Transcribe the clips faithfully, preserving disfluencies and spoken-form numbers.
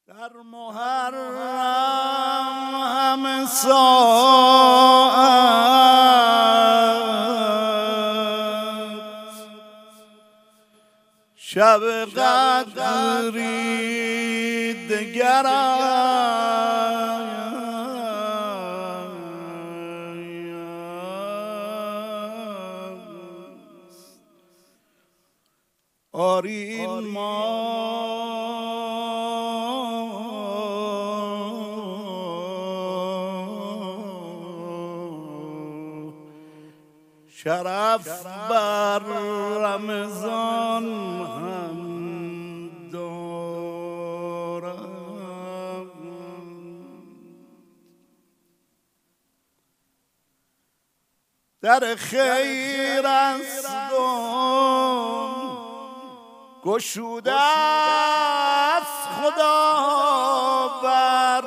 در محرم همه ساعت شب قدری دگر آری این ما شرف بر رمضان هم دارم. در خیر است گشوده است خدا بر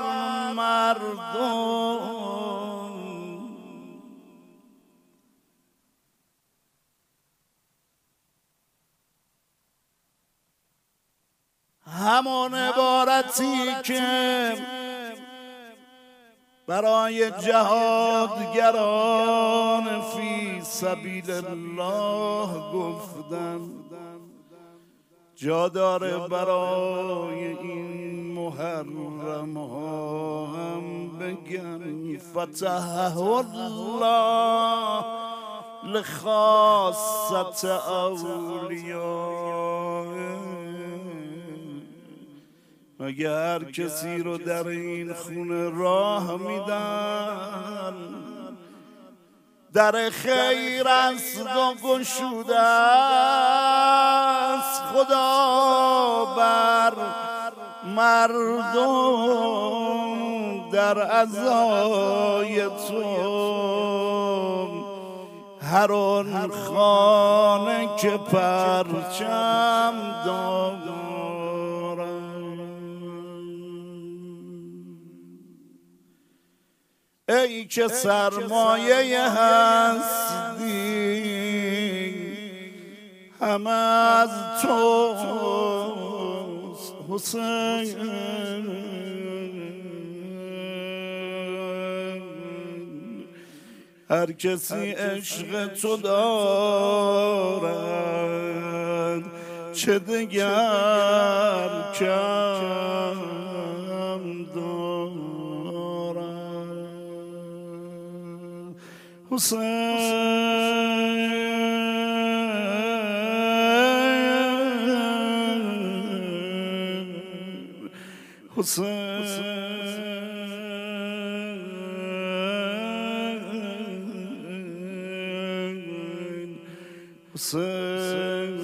مردم. همان عبارتی که برای جهادگران فی سبیل الله گفتم جا داره برای این محرم ها هم بگم فتح الله لخاصت اولیاء. اگر کسی رو در این خونه راه میدن در خیر است و گشوده است خدا بر مردم. در عزای تو هر آن خانه که پرچم دارد ای که سرمایه هستی همه از توست حسین. هر کسی عشق تو دارد چه دگر کم دارد. حسین حسین حسین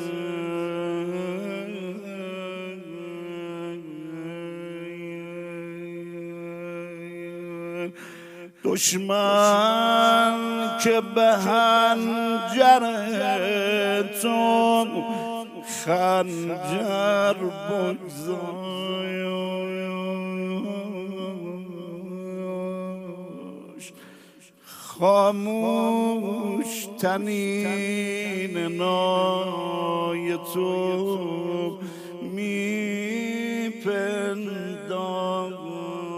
دشمن که به هنجر تو خنجر بگذاشت خاموش تنین نای تو میپنداشت.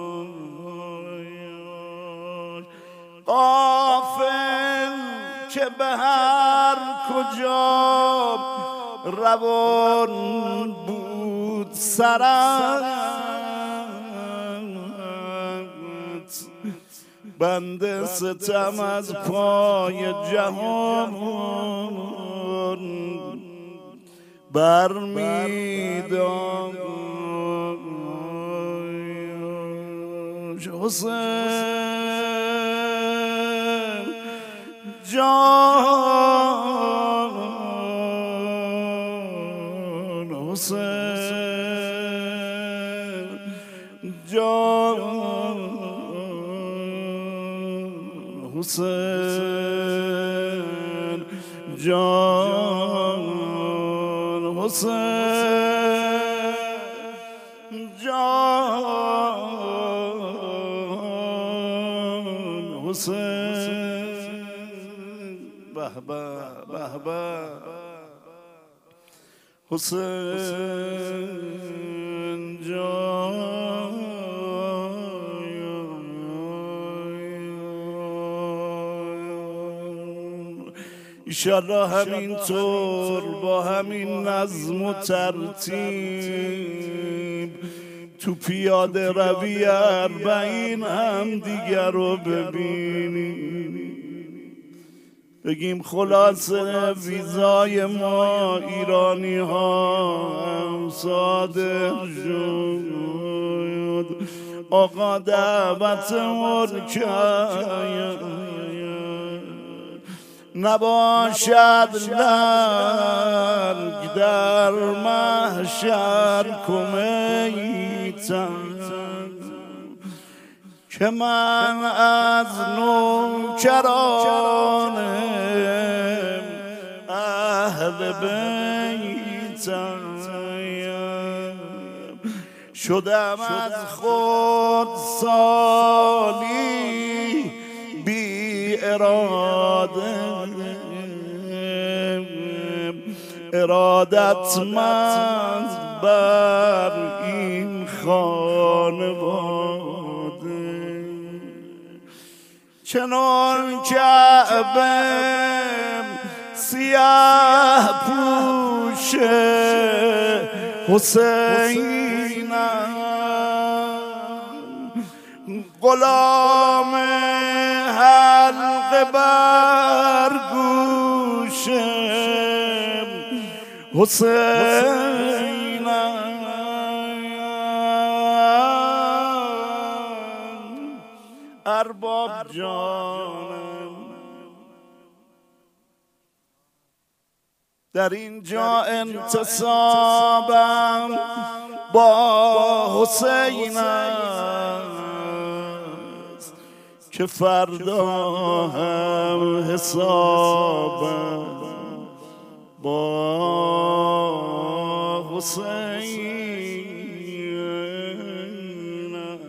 غافل که به هر کجا روان بود سرت بنده ستم از پای جهان برمیداشت. حسین جان حسین جان حسین جان حسین جان حسین. به به به به حسین جان ایشالله همینطور با همین نظم و ترتیب تو پیاده روی اربعین هم دیگر رو ببینیم. بگیم خلاصه ویزای ما ایرانی ها هم صادر شد. آقا دعوت کرد نباشد لنگ در محشر کمیتم که من از نوکران اهل بیتم شدم از خود سالی بی اراده ارادتمند بر این خانواده چنان کعبه سیاه پوش حسینم غلام حلقه بر گوشم حسینم ارباب جانم در اینجا انتصابم با حسین است که فردا هم حسابم با حسین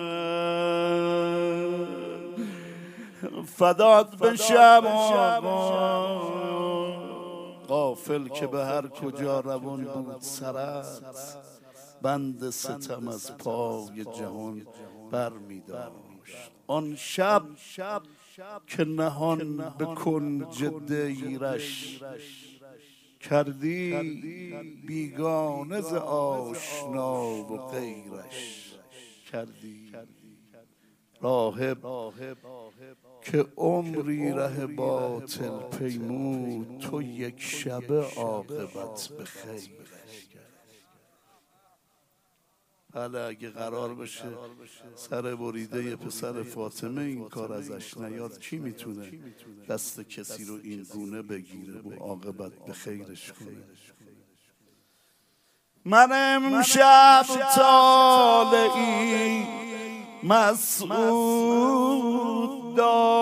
فدات بشم آقا غافل که به هر کجا روان بود سرت بند ستم از پای جهان بر می داشت. آن شب که نهان به کنج دیرش کردی بیگانه ز آشنا و غیرش کردی راهب که عمری ره باطل پیمود تو یک شبه عاقبت به خیر. بله اگه قرار بشه سر بریده ی پسر فاطمه این کار ازش نیاد کی میتونه دست کسی رو این گونه بگیره و عاقبت به خیرش کنه؟ من امشب طالعی مسعود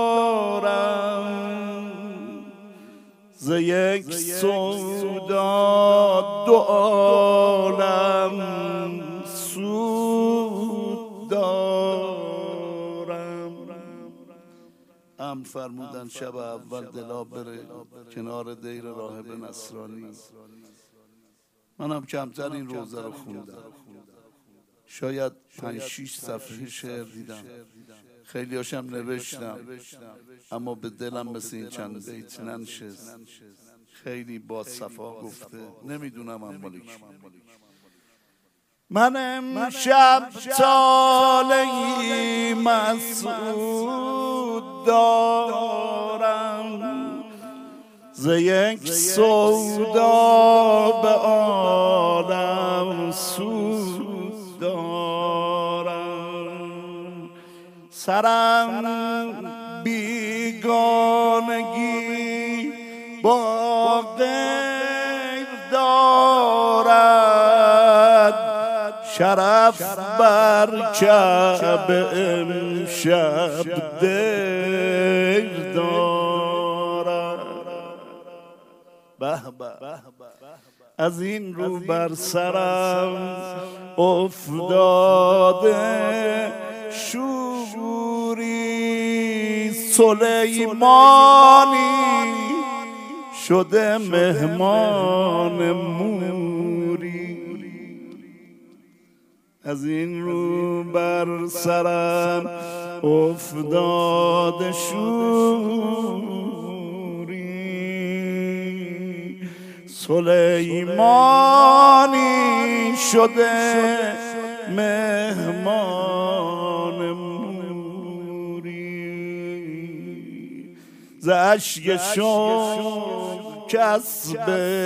دارم ز یک سودا دو عالم سود دارم. ام فرمودن شب اول دلا بره کنار دیر راهب نصرانی. منم کمتر این روزه رو خوندم، شاید پنج شیش صفحه شعر دیدم، خیلی هاشم نوشتم، اما به دلم مثل این چند بیت ننشست. خیلی با صفا گفته، نمیدونم هم مالی کی. من امشب طالعی مسعود دارم ز یک سودا به عالم سود دارم. سرم بیگانگی با غیر دارد، شرف بر کعبه امشب دیر دارد. به به از این رو بر سرم افتاده شوری، سلیمانی شده مهمان موری. از این رو بر سرم افتاده شوری، سلیمانی شده مهمان موری، ز اشک شوق کسب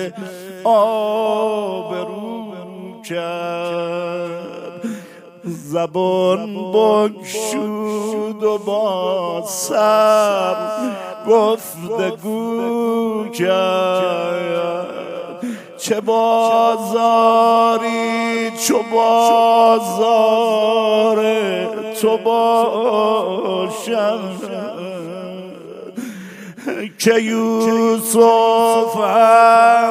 آبرو کرد، زبان بگشود و با سر گفتگو کرد. چه بازاری چو بازار تو باشد که یوسف هم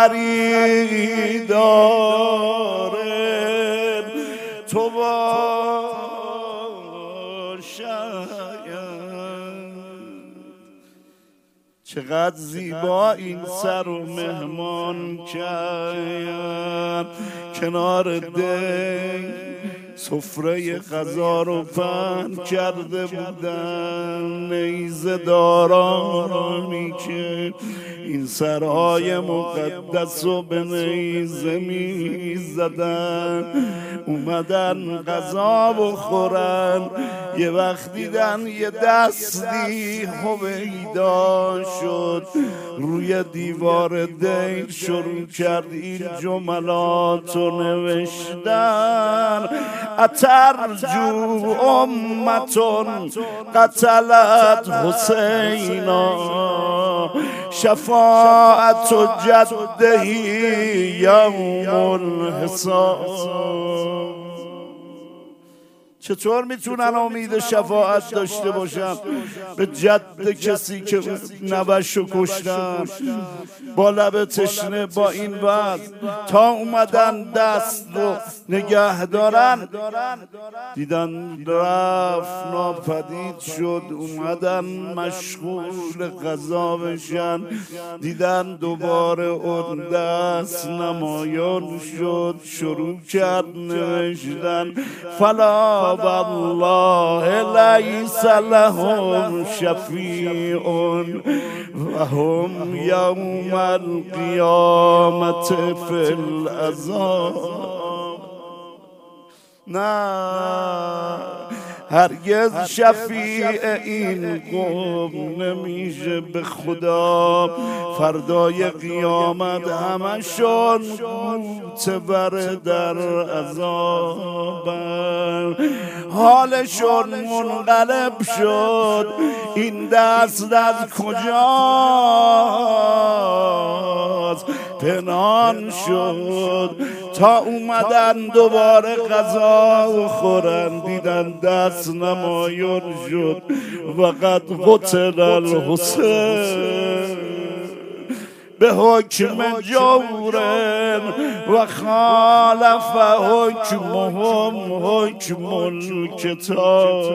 خریدار تو باشد. چقدر زیبا این سر و مهمان کرد کنار دی، سفره غذا رو پهن کرده بودن نیزه دارانی که این سرهای مقدس رو به نیزه می زدن. اومدن غذا بخورن، یه وقت دیدن یه دستی هویدا شد روی دیوار دیر شروع کرد این جملات رو نوشتن: اترجو امتون قتلت حسینا شفاعت جدهی یوم الحساب. چطور میتونن امید شفاعت داشته باشن به جد کسی که نوشو کشتن با لب تشنه با این وضع تا اومدن دست رو نگه دارن، دیدن رفت ناپدید شد، اومدن مشغول غذا بشن، دیدن دوباره اون دست نمایان شد، شروع کرد نوشتن: فلا والله لیس لهم شفیع و هم یوم القیامت فی العذاب. نه هرگز شفیع این قوم نمیشه به خدا، فردای قیامت همشون گوته‌ور در عذابن، حالشون منقلب شد. این دست از کجاست؟ پنهان شد تا اومدن دوباره غذا خورن، دیدن دست نمایان شد و قد قتل الحسین به حکم جورن و خالف حکمهم حکم الکتاب.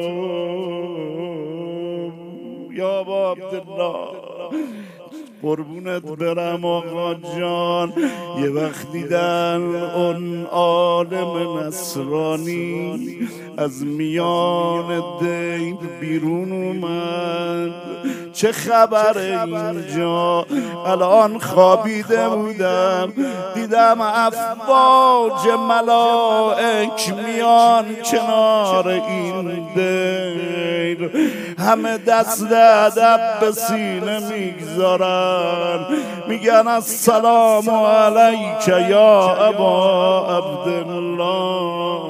یا با عبدالله قربونت برم آقا جان. یه وقت دیدن اون عالم نصرانی از میان دین بیرون اومد: چه خبره اینجا؟ الان خوابیده بودم، دیدم افواج ملائک میان کنار این دیر، همه دست ادب به سینه میگذارن، میگن السلام علیک یا ابا عبدالله،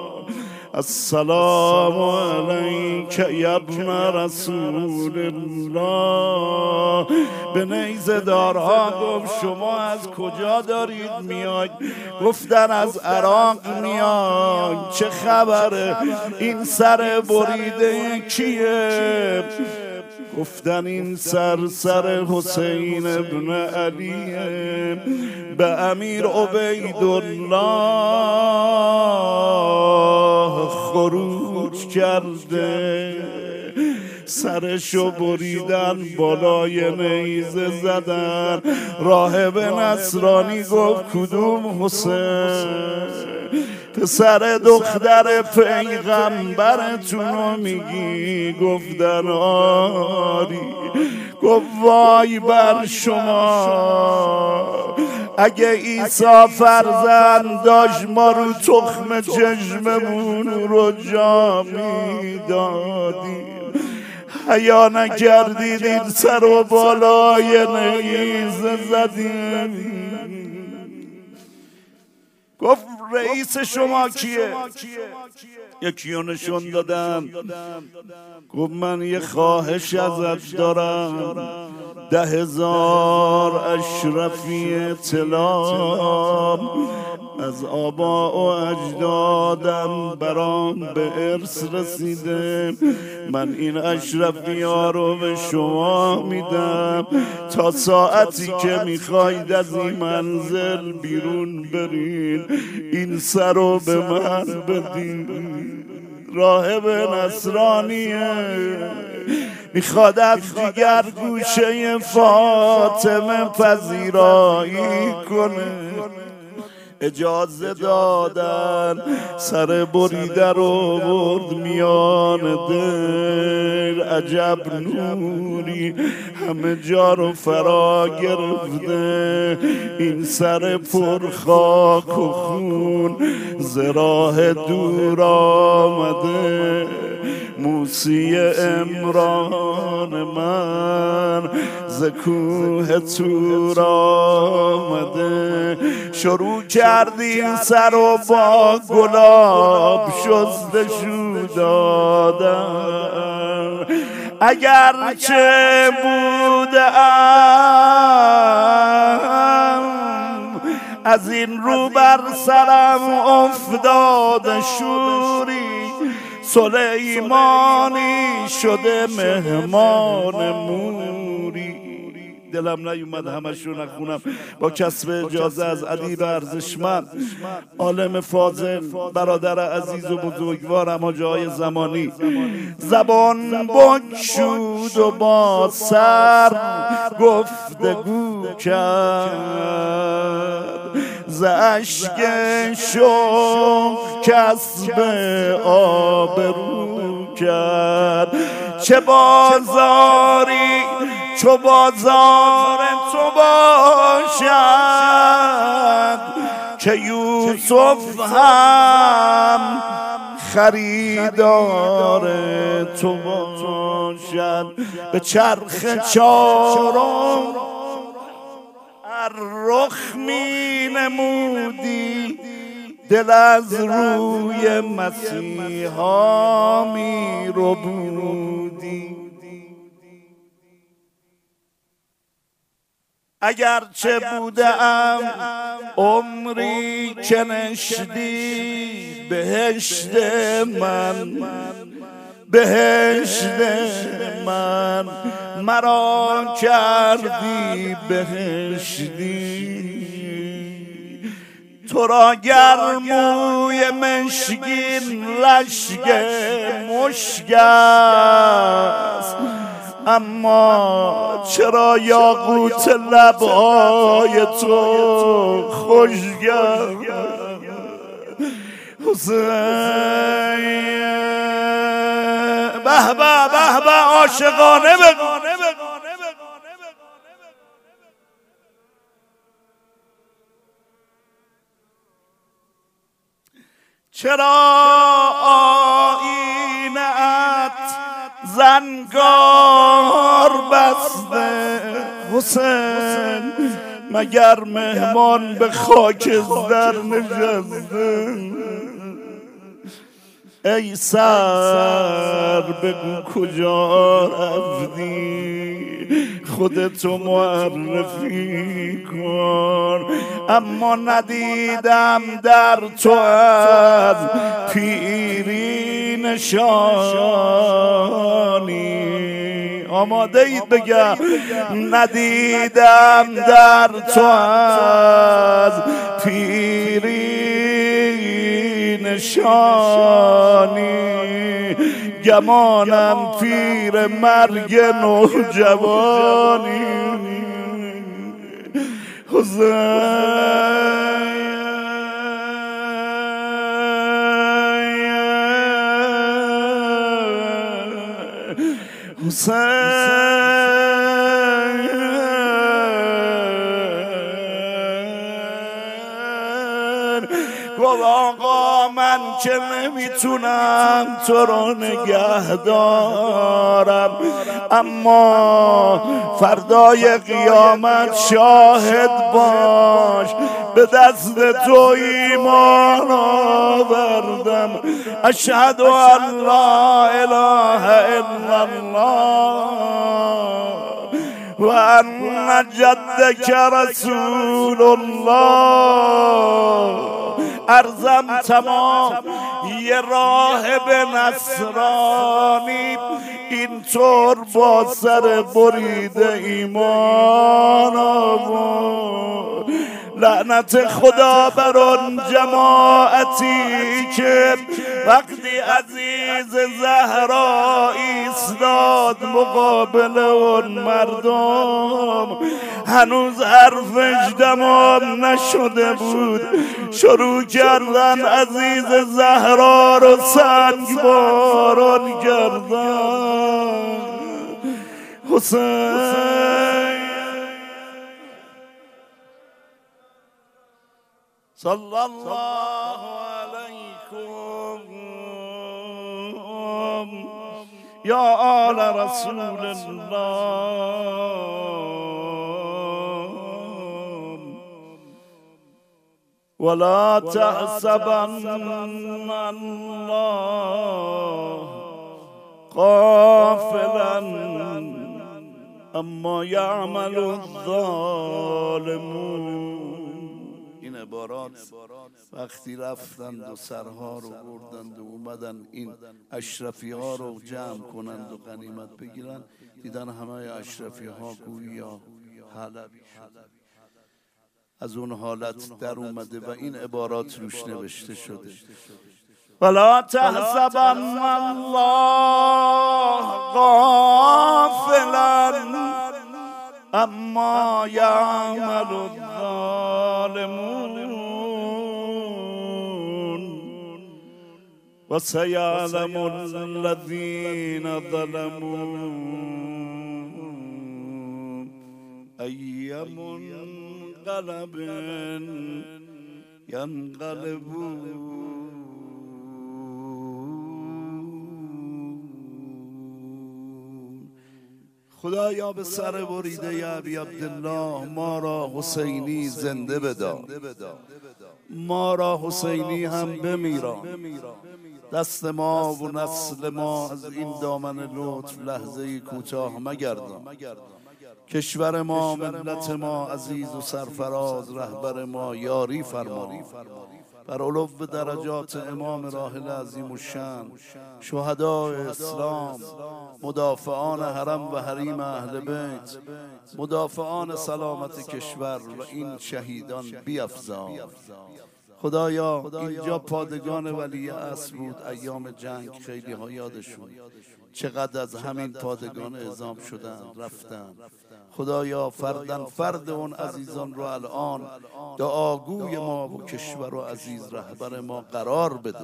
السلام علیک یا ابن رسول الله. به نیزه دارها گفت شما از کجا دارید میاید؟ گفتن از عراق میاید. چه خبره؟ این سر بریده کیه؟ گفتن این سر سر حسین ابن علیه، به امیر عبیدالله خروج کرده، سرشو بریدن بالای نیزه زدن. راهب نصرانی گفت کدوم حسین؟ پسر دختر پیغمبرتونو میگی؟ گفتن آری. گفت وای بر شما، اگه عیسی فرزند داشت ما رو تخم چشممون رو جا میدادیم، حیا نکردید این سر و بالای نیزه زدیم. گفت رئیس شما کیه؟ یکیو نشون دادم. گفت من یه خواهش ازت دارم، ده هزار اشرفی اطلاع از آبا و اجدادم برام به ارث رسیده، من این اشرفی ها رو به شما میدم تا ساعتی که میخواید از این منزل بیرون برین این سر رو به من بدین. راهب نصرانیه، میخواد از دیگر گوشه فاطمه پذیرایی کنه. اجازه دادن، سر بریده رو برد میان دل. عجب نوری همه جا رو فرا گرفته، این سر پر خاک و خون ز راه دور آمده. موسی عمران من ز کوه طور آمده، شروع کردیم سر و با گلاب شستشو دادن. اگر چه بودم از این رو بر سرم افتاده شوری، سلیمانی شده مهمان موری. دلم نیومد همش رو نخونم، با کسب اجازه از ادیب ارزشمند عالم فاضل برادر عزیز و بزرگوارم حاجی آقای زمانی زبان بگشود و با سر گفتگو کرد، ز اشک شوق کسب آبرو کرد. چه بازاری چو بازار تو باشد که یوسف هم خریدار تو باشد. به چرخ چارم رخ می نمودی، دل از روی مسیحا می رو بودی. اگرچه بودم عمری که نشدی بهشت من، بهشت من مرا کردی بهشتی. تو را گرموی مشکین لشک مشک است، اما چرا یاقوت لبهای تو خشک است. حسین به به به به عاشقانه بگو. چرا آینه‌ات زنگار بسته حسین، مگر مهمان به خاکستر نشسته؟ ای سر بگو کجا رفتی، خودتو معرفی کن. اما ندیدم در تو از پیری نشانی. آماده اید بگم ندیدم در تو از پیری نشانی، گمانم پیر مرگ نوجوانی. حسین حسین گفت آقا من که نمیتونم تو رو نگه دارم، اما فردای قیامت شاهد باش به دست تو ایمان آوردم. اشهد ان لا اله الا الله و ان جدک رسول الله. ارزم تمام یه راهب نصرانی اینطور با سر بریده ایمان آورد. لعنت خدا بر آن جماعتی که وقتی عزیز زهرا ایستاد مقابل اون مردم هنوز حرفش تمام نشده بود، شروع کردن عزیز زهرا رو سنگ باران کردن. حسین صلی الله علیکم یا آل رسول الله. ولا تحسبن الله غافلا اما یعمل الظالمون. این عبارات وقتی رفتند و سرها رو بردند و اومدن این اشرفی ها رو جمع کنند و غنیمت بگیرند، دیدن همه اشرفی ها گویا حلبی از اون حالت در اومده و این عبارات روش نوشته شده. ولا تحسبن الله غافلا اما یعمل الظالمون و سیعلم الذین ظلموا ای منقلب ینقلبون. خدایا به سر بریده ابی عبدالله ما را حسینی زنده بدار، ما را حسینی هم بمیران. دست ما و نسل ما از این دامن لطف لحظه کوتاه مگردان. کشور ما، ملت ما عزیز و سرفراز، رهبر ما یاری فرما. بر علو درجات امام راحل عظیم الشان، شهدای اسلام، مدافعان حرم و حریم اهل بیت، مدافعان سلامت کشور و این شهیدان بیفزا. خدایا اینجا پادگان ولی عصر بود ایام جنگ، خیلی ها یادشون چقدر از همین پادگان اعزام شدن رفتن. خدایا فردن فرد اون عزیزان رو الان دعاگوی ما و کشور و عزیز رهبر ما قرار بده.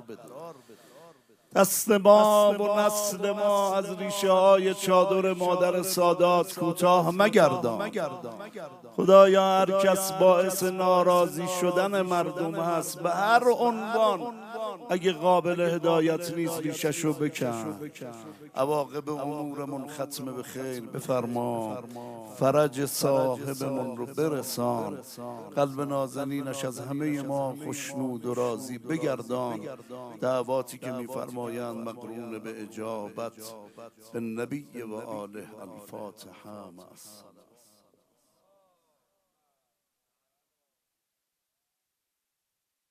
دست ما و نسل ما از ریشه های چادر مادر سادات کوتاه مگردان. خدایا هر کس باعث ناراضی شدن مردم هست به هر عنوان، اگه قابل هدایت نیست ریششو بکن. عواقب امورمون ختم به خیر بفرما، فرج صاحبمون رو برسان، قلب نازنینش از همه ما خوشنود و راضی بگردان. دعواتی که میفرمایند مقرون به اجابت. به نبی و آله الفاتحه.